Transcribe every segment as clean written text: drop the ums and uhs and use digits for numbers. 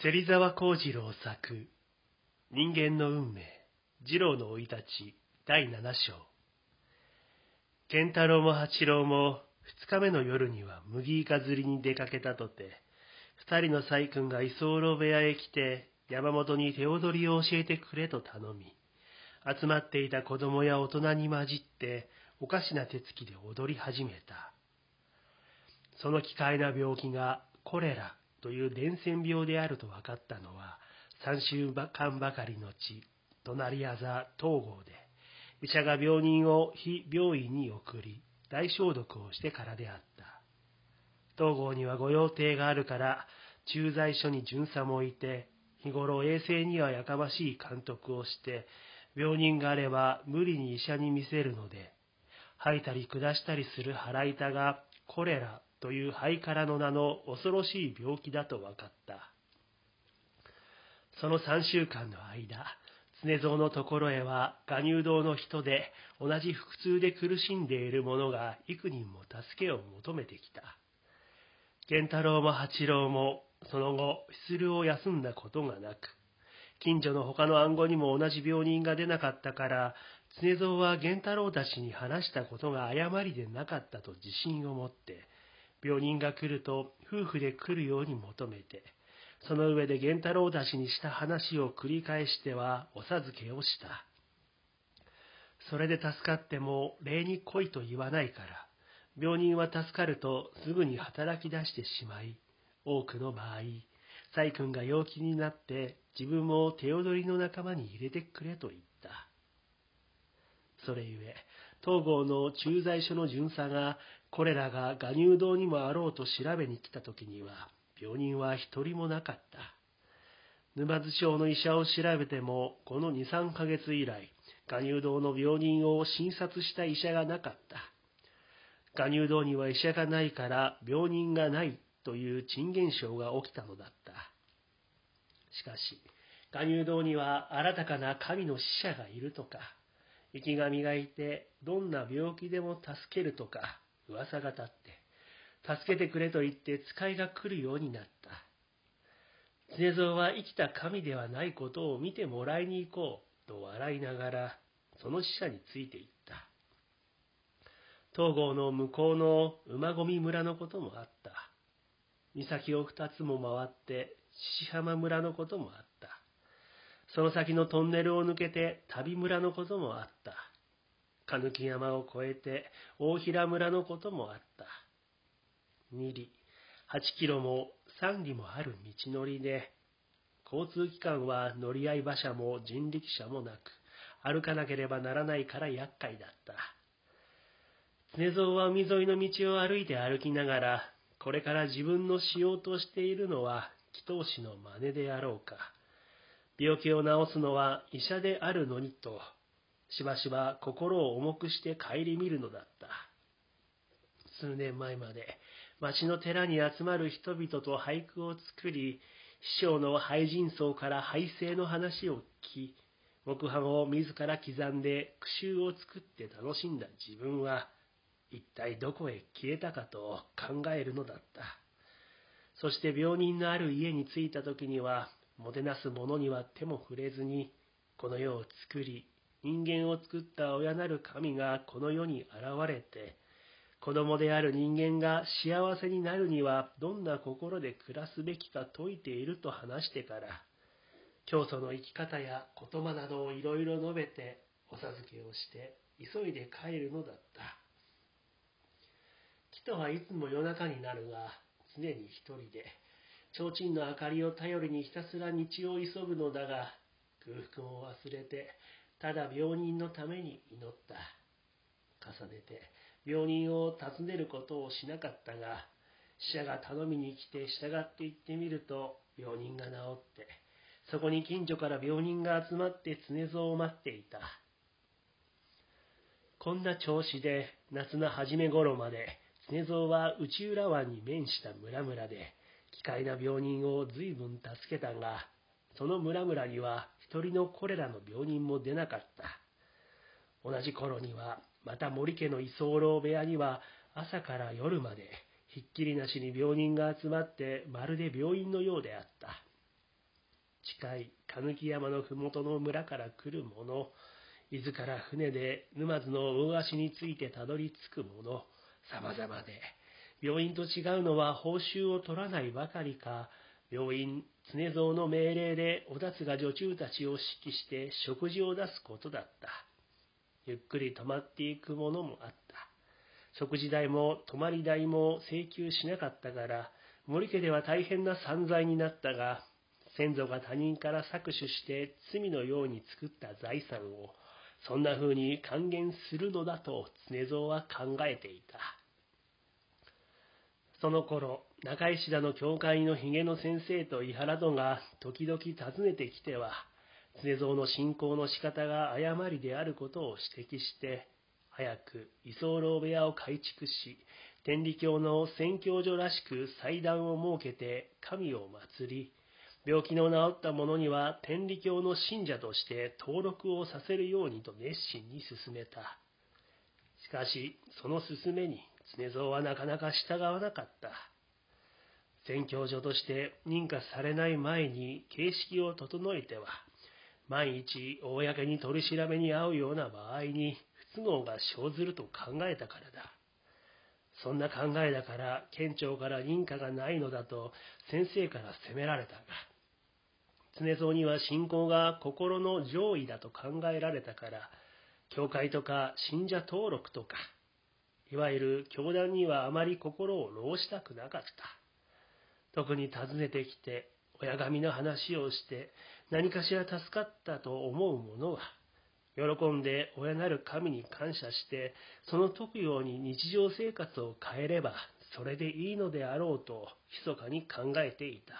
芹沢幸次郎作人間の運命次郎の生い立ち第7章。源太郎も八郎も2日目の夜には麦イカ釣りに出かけたとて、2人の細君が居候部屋へ来て山本に手踊りを教えてくれと頼み、集まっていた子供や大人に混じっておかしな手つきで踊り始めた。その奇怪な病気がコレラという伝染病であると分かったのは3週間ばかりのち、隣りあざ東郷で、医者が病人を非病院に送り大消毒をしてからであった。東郷には御用邸があるから駐在所に巡査もいて、日頃衛生にはやかましい監督をして、病人があれば無理に医者に見せるので、吐いたり下したりする腹痛がコレラという肺からの名の恐ろしい病気だと分かった。その3週間の間、常蔵のところへは臥乳堂の人で同じ腹痛で苦しんでいる者が幾人も助けを求めてきた。源太郎も八郎もその後出流を休んだことがなく、近所の他の暗号にも同じ病人が出なかったから、常蔵は源太郎たちに話したことが誤りでなかったと自信を持って、病人が来ると夫婦で来るように求めて、その上で源太郎たちにした話を繰り返してはお授けをした。それで助かっても礼に来いと言わないから、病人は助かるとすぐに働き出してしまい、多くの場合、細君が陽気になって自分も手踊りの仲間に入れてくれと言った。それゆえ、東郷の駐在所の巡査がこれらが臥乳堂にもあろうと調べに来たときには、病人は一人もなかった。沼津町の医者を調べても、この2、3ヶ月以来、臥乳堂の病人を診察した医者がなかった。臥乳堂には医者がないから病人がないという珍現象が起きたのだった。しかし、臥乳堂には新たかな神の使者がいるとか、生き神がいてどんな病気でも助けるとか噂が立って、助けてくれと言って使いが来るようになった。常蔵は生きた神ではないことを見てもらいに行こうと笑いながら、その使者についていった。東郷の向こうの馬込村のこともあった。岬を2つも回って獅子浜村のこともあった。その先のトンネルを抜けて旅村のこともあった。狸山を越えて大平村のこともあった。2里、8キロも3里もある道のりで、交通機関は乗り合い馬車も人力車もなく、歩かなければならないから厄介だった。常蔵は海沿いの道を歩いて歩きながら、これから自分のしようとしているのは祈祷師の真似であろうか。病気を治すのは医者であるのにと、しばしば心を重くして顧みるのだった。数年前まで町の寺に集まる人々と俳句を作り、師匠の俳人僧から俳声の話を聞き、木版を自ら刻んで句集を作って楽しんだ自分は、一体どこへ消えたかと考えるのだった。そして病人のある家に着いた時には、もてなす者には手も触れずに、この世を作り、人間を作った親なる神がこの世に現れて、子供である人間が幸せになるにはどんな心で暮らすべきか説いていると話してから、教祖の生き方や言葉などをいろいろ述べてお授けをして急いで帰るのだった。人はいつも夜中になるが常に一人で、提灯の明かりを頼りにひたすら道を急ぐのだが、空腹も忘れてただ病人のために祈った。重ねて病人を訪ねることをしなかったが、使者が頼みに来て従って行ってみると病人が治って、そこに近所から病人が集まって常蔵を待っていた。こんな調子で夏の初め頃まで常蔵は内浦湾に面した村々で奇怪な病人を随分助けたが、その村々には一人のコレラの病人も出なかった。同じ頃にはまた森家の居候部屋には朝から夜までひっきりなしに病人が集まって、まるで病院のようであった。 近い狸山のふもとの村から来る者、伊豆から船で沼津の大足についてたどり着く者、様々で、病院と違うのは報酬を取らないばかりか、病院、常蔵の命令でおだつが女中たちを指揮して食事を出すことだった。ゆっくり泊まっていくものもあった。食事代も泊まり代も請求しなかったから、森家では大変な散財になったが、先祖が他人から搾取して罪のように作った財産を、そんな風に還元するのだと常蔵は考えていた。その頃、中石田の教会のひげの先生と井原戸が時々訪ねてきては、常蔵の信仰の仕方が誤りであることを指摘して、早く居候部屋を改築し、天理教の宣教所らしく祭壇を設けて神を祀り、病気の治った者には天理教の信者として登録をさせるようにと熱心に進めた。しかし、その勧めに常蔵はなかなか従わなかった。宣教所として認可されない前に形式を整えては、万一公に取り調べに遭うような場合に不都合が生ずると考えたからだ。そんな考えだから県庁から認可がないのだと先生から責められたが、常蔵には信仰が心の上位だと考えられたから、教会とか信者登録とか、いわゆる教団にはあまり心を労したくなかった。特に訪ねてきて、親神の話をして、何かしら助かったと思う者は、喜んで親なる神に感謝して、その説くように日常生活を変えれば、それでいいのであろうと、密かに考えていた。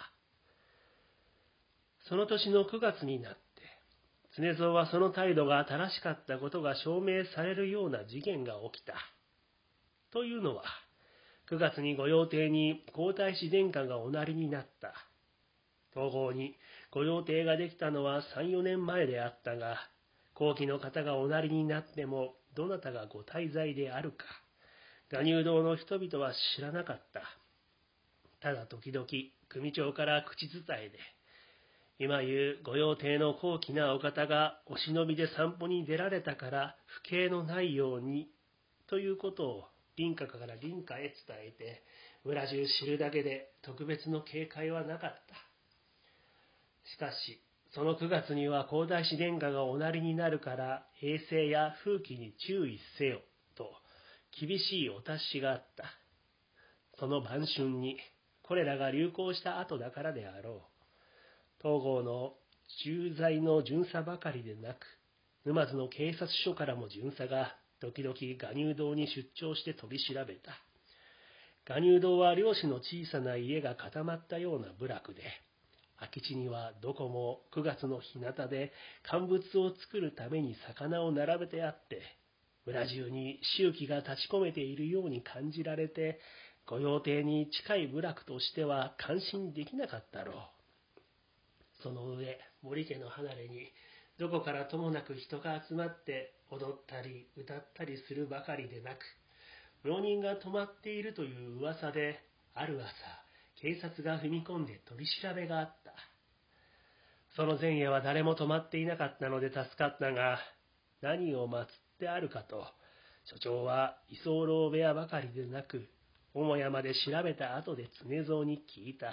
その年の9月になって、常蔵はその態度が正しかったことが証明されるような事件が起きた。というのは、9月に御用邸に皇太子殿下がおなりになった。東郷に御用邸ができたのは3、4年前であったが、後期の方がおなりになってもどなたがご滞在であるか、巌流堂の人々は知らなかった。ただ時々組長から口伝えで、今言う御用邸の高貴なお方がお忍びで散歩に出られたから不敬のないようにということを隣家から隣家へ伝えて、村中知るだけで特別の警戒はなかった。しかし、その9月には皇太子殿下がおなりになるから衛生や風紀に注意せよと厳しいお達しがあった。その晩春にこれらが流行した後だからであろう。東郷の駐在の巡査ばかりでなく、沼津の警察署からも巡査が時々巌流堂に出張して取り調べた。巌流堂は漁師の小さな家が固まったような部落で、空き地にはどこも9月の日向で乾物を作るために魚を並べてあって、村中に周期が立ち込めているように感じられて、御用邸に近い部落としては感心できなかったろう。その上、森家の離れにどこからともなく人が集まって踊ったり歌ったりするばかりでなく、病人が泊まっているという噂で、ある朝、警察が踏み込んで取り調べがあった。その前夜は誰も泊まっていなかったので助かったが、何を祀ってあるかと、所長は居候部屋ばかりでなく、母屋まで調べた後で常蔵に聞いた。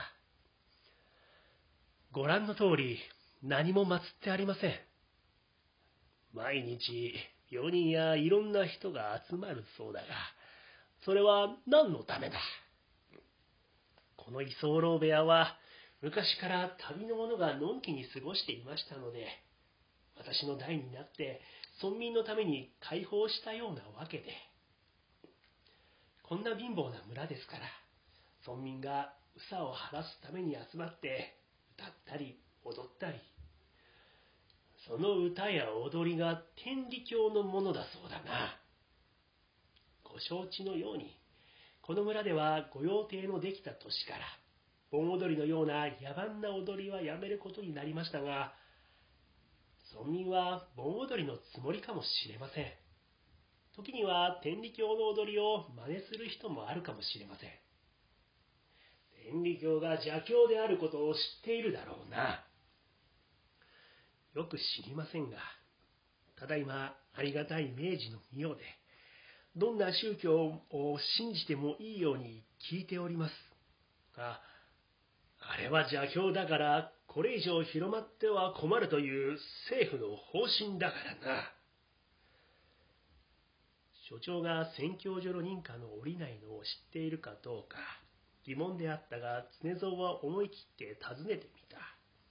ご覧の通り、何も祀ってありません。毎日、病人やいろんな人が集まるそうだが、それは何のためだ。この居候部屋は、昔から旅の者がのんきに過ごしていましたので、私の代になって村民のために開放したようなわけで、こんな貧乏な村ですから、村民が憂さを晴らすために集まって歌ったり踊ったり、その歌や踊りが天理教のものだそうだな。ご承知のように、この村では御用邸のできた年から、盆踊りのような野蛮な踊りはやめることになりましたが、村民は盆踊りのつもりかもしれません。時には天理教の踊りを真似する人もあるかもしれません。天理教が邪教であることを知っているだろうな。 よく知りませんが、ただいまありがたい明治の御代で、どんな宗教を信じてもいいように聞いております。あれは邪教だから、これ以上広まっては困るという政府の方針だからな。所長が宣教所の認可の下りないのを知っているかどうか疑問であったが、常蔵は思い切って尋ねてみた。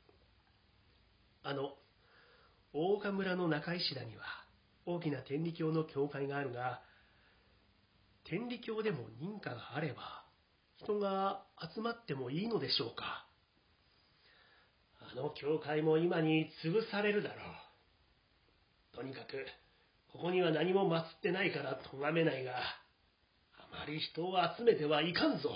大岡村の中石田には大きな天理教の教会があるが、天理教でも認可があれば人が集まってもいいのでしょうか。あの教会も今に潰されるだろう。とにかくここには何も祀ってないから咎めないが、あまり人を集めてはいかんぞ。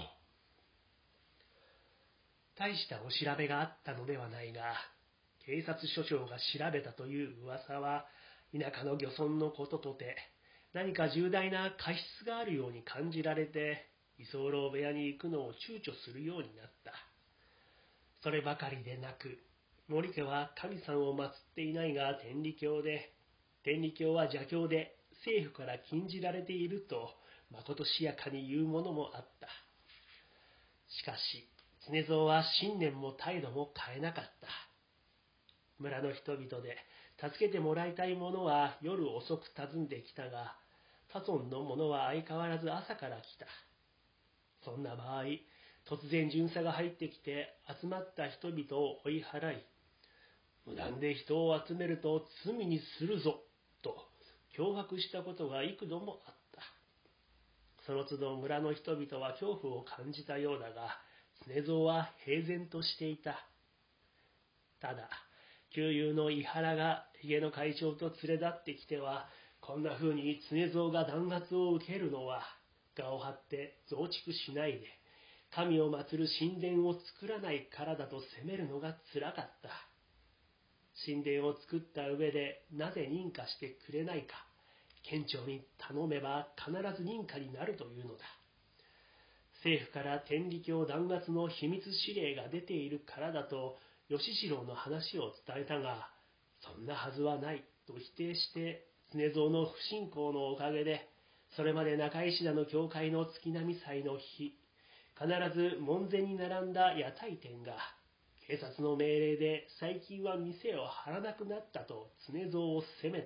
大したお調べがあったのではないが、警察署長が調べたという噂は田舎の漁村のこととて、何か重大な過失があるように感じられて、居候部屋に行くのを躊躇するようになった。そればかりでなく、森家は神さんを祀っていないが天理教で、天理教は邪教で政府から禁じられているとまことしやかに言うものもあった。しかし常蔵は信念も態度も変えなかった。村の人々で助けてもらいたい者は夜遅く訪んできたが、他村の者は相変わらず朝から来た。そんな場合、突然巡査が入ってきて集まった人々を追い払い、無断で人を集めると罪にするぞと脅迫したことが幾度もあった。その都度村の人々は恐怖を感じたようだが、常蔵は平然としていた。ただ旧友の伊原が家の会長と連れ立ってきては、こんな風に常蔵が弾圧を受けるのは我を張って増築しないで神を祀る神殿を作らないからだと責めるのがつらかった。神殿を作った上でなぜ認可してくれないか、県庁に頼めば必ず認可になるというのだ。政府から天理教弾圧の秘密指令が出ているからだと吉次郎の話を伝えたが、そんなはずはないと否定して、常蔵の不信仰のおかげで、それまで中石田の教会の月並祭の日、必ず門前に並んだ屋台店が、警察の命令で最近は店を張らなくなったと常蔵を責めた。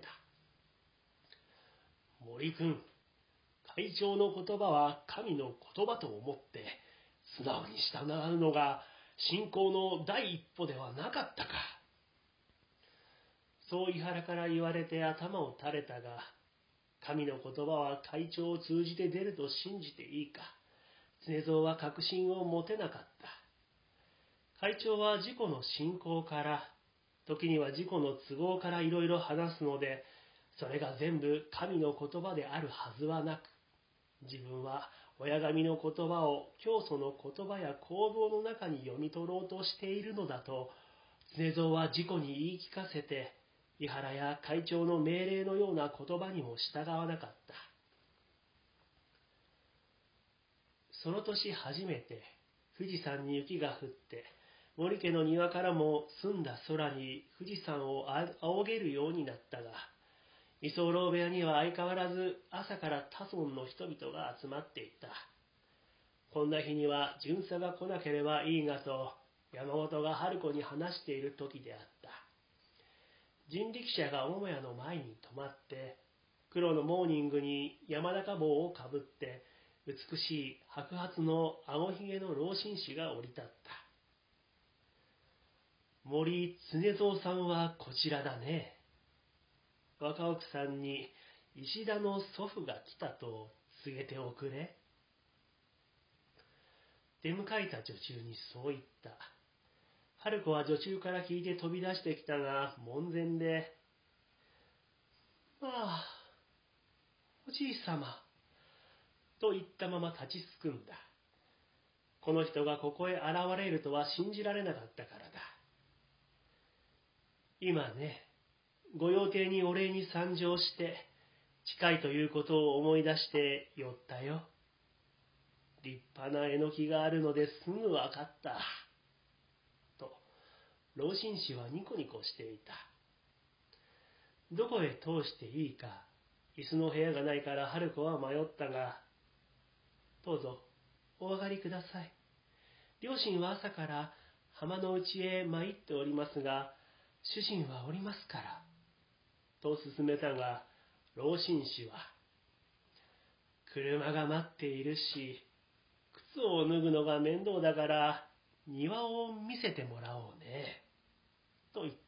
森君、会長の言葉は神の言葉と思って素直に従うのが信仰の第一歩ではなかったか。そう伊原から言われて頭を垂れたが、神の言葉は会長を通じて出ると信じていいか、常蔵は確信を持てなかった。会長は自己の信仰から、時には自己の都合からいろいろ話すので、それが全部神の言葉であるはずはなく、自分は親神の言葉を教祖の言葉や行動の中に読み取ろうとしているのだと、常蔵は自己に言い聞かせて、伊原や会長の命令のような言葉にも従わなかった。その年初めて富士山に雪が降って、森家の庭からも澄んだ空に富士山を仰げるようになったが、居候部屋には相変わらず朝から他村の人々が集まっていた。こんな日には巡査が来なければいいがと山本が春子に話している時であった。人力車が母屋の前に止まって、黒のモーニングに山高帽をかぶって美しい白髪の顎ひげの老紳士が降り立った。森常蔵さんはこちらだね。若奥さんに石田の祖父が来たと告げておくれ。出迎えた女中にそう言った。春子は女中から聞いて飛び出してきたが、門前で、まあ、おじい様、と言ったまま立ちすくんだ。この人がここへ現れるとは信じられなかったからだ。今ね、御用邸にお礼に参上して、近いということを思い出して寄ったよ。立派なえのきがあるのですぐわかった。と、老紳士はニコニコしていた。 どこへ通していいか、椅子の部屋がないから春子は迷ったが、どうぞお上がりください。両親は朝から浜の内へ参っておりますが、主人はおりますから。と勧めたが、老紳士は、車が待っているし、靴を脱ぐのが面倒だから、庭を見せてもらおうね。と言った。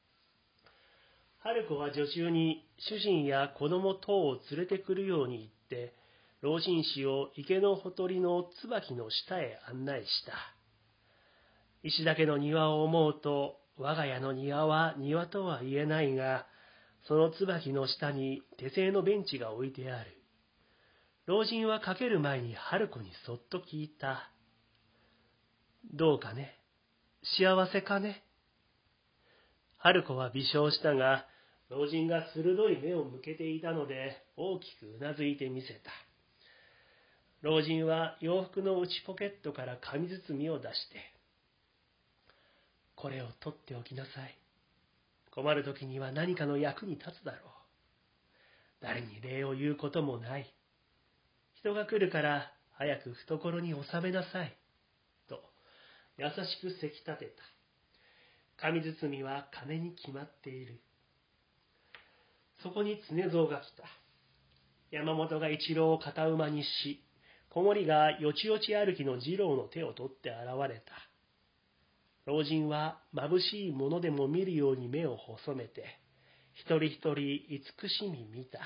春子は女中に主人や子供等を連れてくるように言って、老紳士を池のほとりの椿の下へ案内した。石だけの庭を思うと、我が家の庭は庭とは言えないが、その椿の下に手製のベンチが置いてある。老人はかける前に春子にそっと聞いた。どうかね、幸せかね。春子は微笑したが、老人が鋭い目を向けていたので、大きくうなずいてみせた。老人は洋服の内ポケットから紙包みを出して、これを取っておきなさい。困るときには何かの役に立つだろう。誰に礼を言うこともない。人が来るから早く懐に収めなさい。と優しくせき立てた。紙包みは金に決まっている。そこに常蔵が来た。山本が一郎を片馬にし、子守がよちよち歩きの次郎の手を取って現れた。老人は眩しいものでも見るように目を細めて、一人一人慈しみ見た。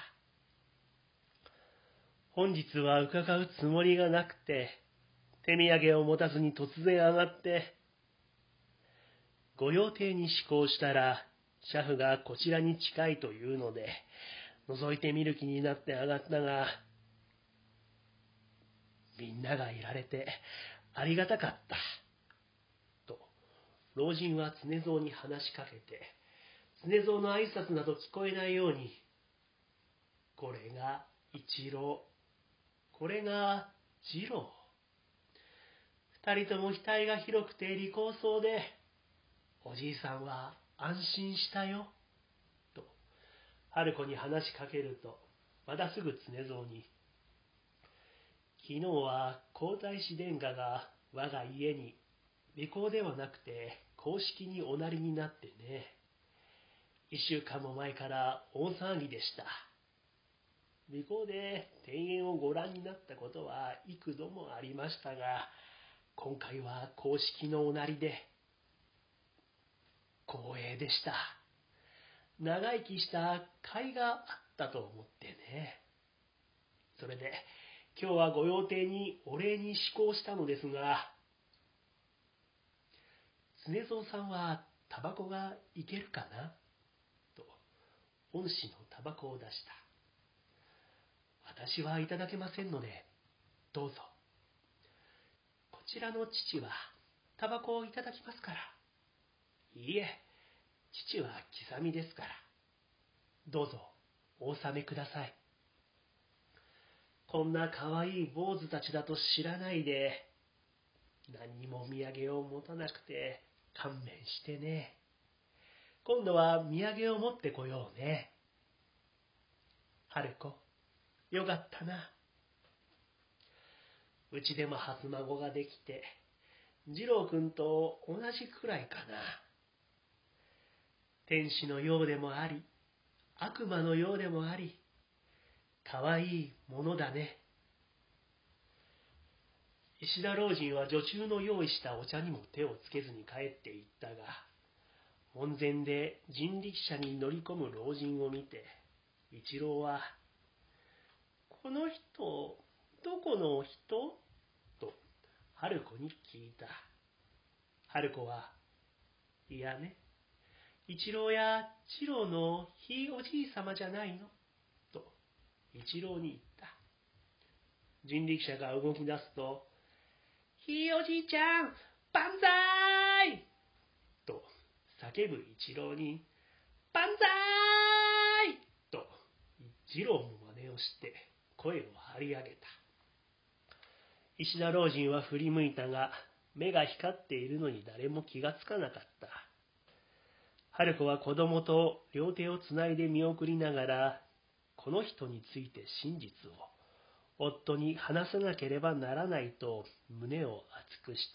本日は伺うつもりがなくて、手土産を持たずに突然上がって、御用邸に寄港したら、車夫がこちらに近いというので、覗いてみる気になって上がったが、みんながいられてありがたかった。と、老人は常蔵に話しかけて、常蔵の挨拶など聞こえないように、これが一郎、これが次郎。二人とも額が広くて利口そうで、おじいさんは安心したよ。と、春子に話しかけると、またすぐ常蔵に、昨日は皇太子殿下が我が家に尾行ではなくて公式におなりになってね。一週間も前から大騒ぎでした。尾行で庭園をご覧になったことは幾度もありましたが、今回は公式のおなりで光栄でした。長生きした甲斐があったと思ってね。それで今日は御用邸にお礼に寄港したのですが、常蔵さんはタバコがいけるかなと、恩師のタバコを出した。私はいただけませんので、どうぞ。こちらの父はタバコをいただきますから。いいえ、父は刻みですから。どうぞお納めください。こんなかわいい坊主たちだと知らないで、何にも土産を持たなくて勘弁してね。今度は土産を持ってこようね。春子、よかったな。うちでも初孫ができて、次郎くんと同じくらいかな。天使のようでもあり、悪魔のようでもあり、かわいいものだね。石田老人は女中の用意したお茶にも手をつけずに帰っていったが、門前で人力車に乗り込む老人を見て、一郎は、この人、どこの人と春子に聞いた。春子は、いやね、一郎や次郎のひいおじいさまじゃないのと一郎に言った。人力車が動き出すと、ひいおじいちゃん、万歳と叫ぶ一郎に、万歳と次郎も真似をして声を張り上げた。石田老人は振り向いたが、目が光っているのに誰も気がつかなかった。 春子は子供と両手をつないで見送りながら、この人について真実を夫に話さなければならないと胸を熱くした。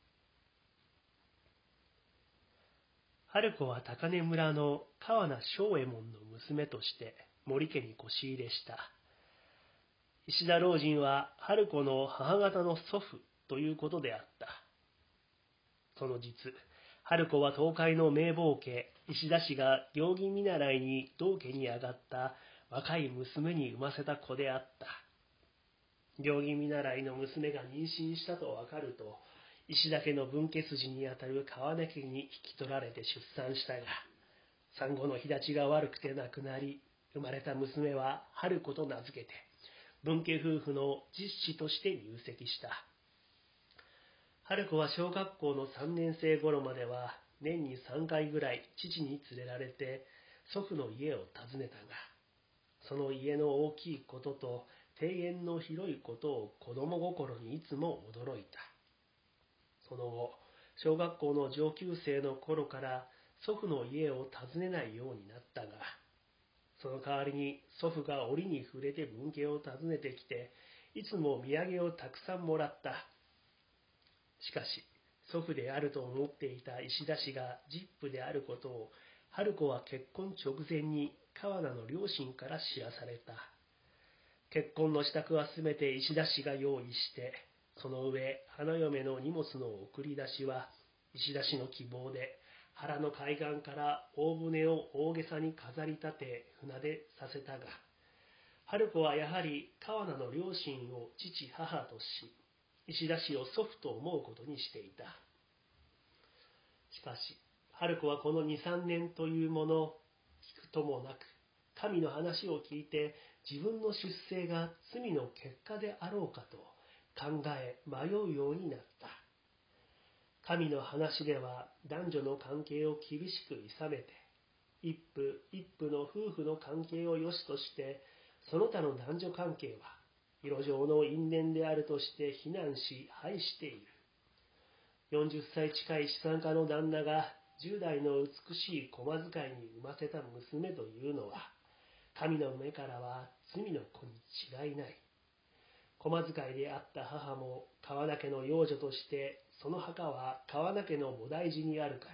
春子は高根村の川名庄右衛門の娘として森家に越し入れした。石田老人は春子の母方の祖父ということであった。その実、春子は東海の名坊家石田氏が行儀見習いに道家に上がった若い娘に産ませた子であった。行儀見習いの娘が妊娠したとわかると、石田家の分家筋にあたる川根家に引き取られて出産したが、産後の日立ちが悪くて亡くなり、生まれた娘は春子と名付けて、分家夫婦の実子として入籍した。春子は小学校の3年生頃までは年に3回ぐらい父に連れられて祖父の家を訪ねたが、その家の大きいことと庭園の広いことを子供心にいつも驚いた。その後、小学校の上級生の頃から祖父の家を訪ねないようになったが、その代わりに祖父が折に触れて分家を訪ねてきて、いつも土産をたくさんもらった。しかし、祖父であると思っていた石田氏が実父であることを、春子は結婚直前に川名の両親から知らされた。結婚の支度はすべて石田氏が用意して、その上、花嫁の荷物の送り出しは、石田氏の希望で、原の海岸から大船を大げさに飾り立て、船出させたが、春子はやはり川名の両親を父母とし、石田氏を祖父と思うことにしていた。しかし、春子はこの2、3年というもの、聞くともなく、神の話を聞いて自分の出生が罪の結果であろうかと考え迷うようになった。神の話では男女の関係を厳しく諌めて、一夫一夫の夫婦の関係を良しとして、その他の男女関係は色情の因縁であるとして非難し廃している。40歳近い資産家の旦那が10代の美しい駒使いに産ませた娘というのは、神の目からは罪の子に違いない。駒使いであった母も川名家の養女として、その墓は川名家の菩提寺にあるから、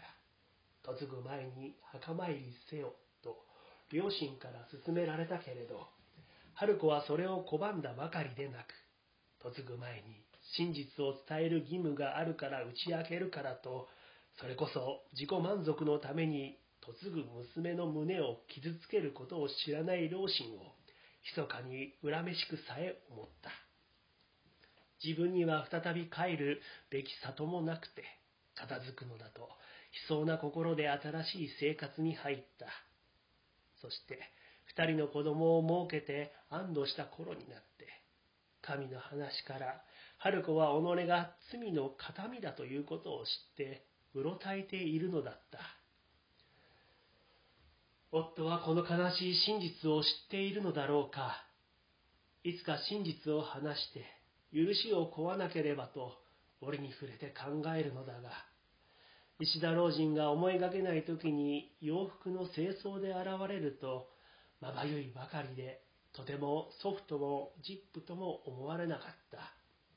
嫁ぐ前に墓参りせよと両親から勧められたけれど、春子はそれを拒んだばかりでなく、嫁ぐ前に真実を伝える義務があるから打ち明けるからと、それこそ自己満足のために嫁ぐ娘の胸を傷つけることを知らない両親を密かに恨めしくさえ思った。自分には再び帰るべき里もなくて片付くのだと悲壮な心で新しい生活に入った。そして2人の子供を設けて安堵した頃になって、神の話から春子は己が罪の形見だということを知ってうろたえているのだった。夫はこの悲しい真実を知っているのだろうか。いつか真実を話して許しを請わなければと折に触れて考えるのだが、石田老人が思いがけない時に洋服の清掃で現れると、まばゆいばかりで、とても祖父とも実父とも思われなかった。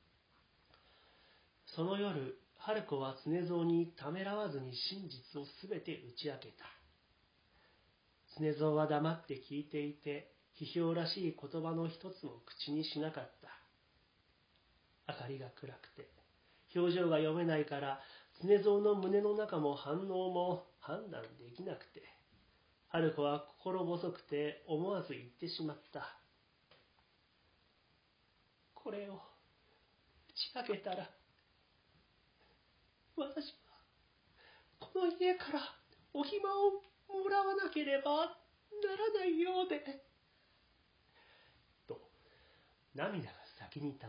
その夜、春子は常蔵にためらわずに真実をすべて打ち明けた。常蔵は黙って聞いていて、批評らしい言葉の一つも口にしなかった。明かりが暗くて、表情が読めないから、常蔵の胸の中も反応も判断できなくて、春子は心細くて思わず言ってしまった。これを打ち明けたら、私はこの家からお暇をもらわなければならないようで、と涙が先に立った。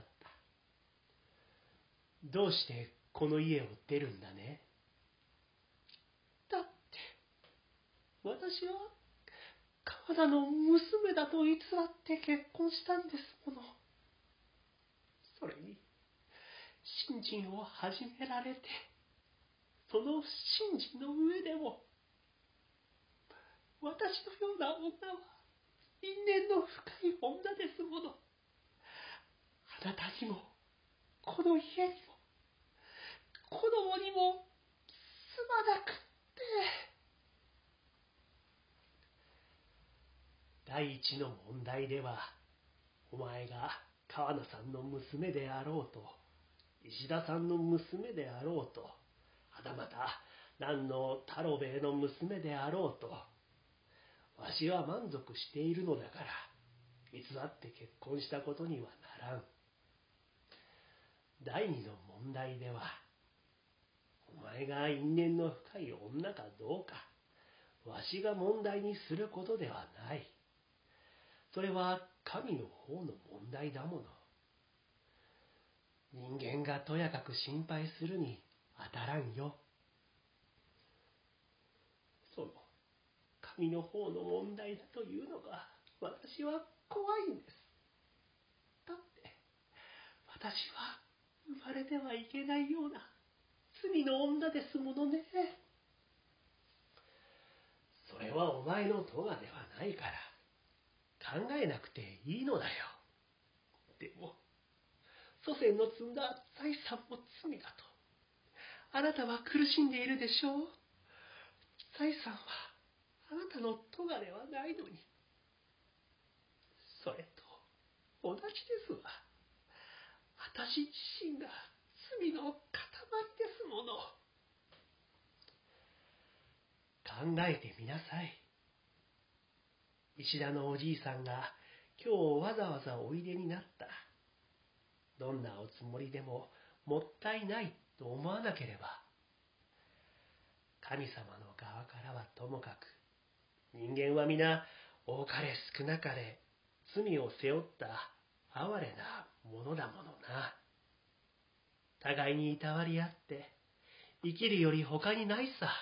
どうしてこの家を出るんだね。だって私は川田の娘だと偽って結婚したんですもの。それに信心を始められて、その信心の上でも私のような女は因縁の深い女ですもの。あなたにも、この家にも、子供にもすまなくって。第一の問題では、お前が川名さんの娘であろうと、石田さんの娘であろうと、はたまた南の太郎兵衛の娘であろうと、わしは満足しているのだから、偽って結婚したことにはならん。第二の問題では、お前が因縁の深い女かどうか、わしが問題にすることではない。それは神の方の問題だもの。人間がとやかく心配するに当たらんよ。その神の方の問題だというのが私は怖いんです。だって私は生まれてはいけないような罪の女ですものね。それはお前の咎ではないから考えなくていいのだよ。でも祖先の積んだ財産も罪だとあなたは苦しんでいるでしょう。財産はあなたの咎ではないのに。それと同じですわ。私自身が罪の塊ですもの。考えてみなさい。石田のおじいさんが今日わざわざおいでになった。どんなおつもりでももったいないと思わなければ、神様の側からはともかく、人間は皆多かれ少なかれ罪を背負った哀れなものだものな。互いにいたわり合って生きるより他にないさ。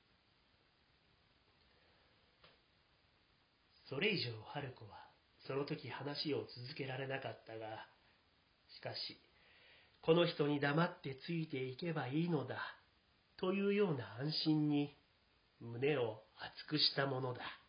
それ以上春子はその時話を続けられなかったが、しかしこの人に黙ってついていけばいいのだというような安心に胸を熱くしたものだ。